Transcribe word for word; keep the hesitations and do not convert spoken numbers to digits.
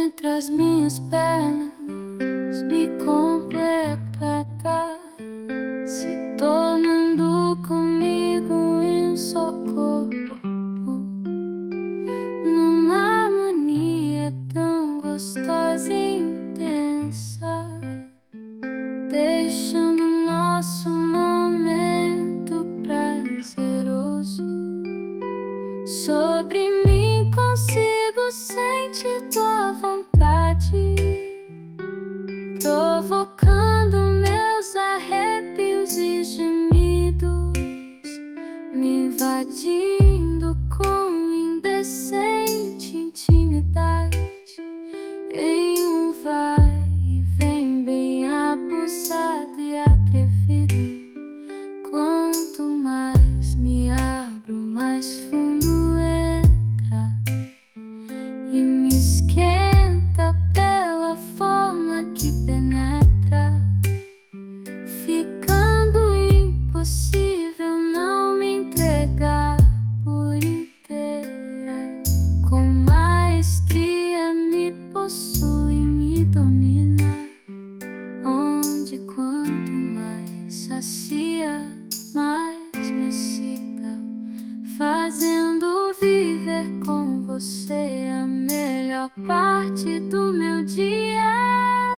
entre as minhas pernas me completa, se tornando comigo em um só corpo, numa harmonia tão gostosa e intensa, deixando nosso momento prazeroso. Sobre mim consigo sentir tua vontade, provocando meus arrepios e gemidos, me invadindo com indecente intimidade, em um vai e vem bem abusado e atrevido. Quanto mais me abro, mais fundo entra e me esquenta pela forma que penetra, ficando impossível não me entregar por inteira. Com maestria me possui, me domina, onde quanto mais sacia, mais me excita, fazendo viver com você a melhor parte do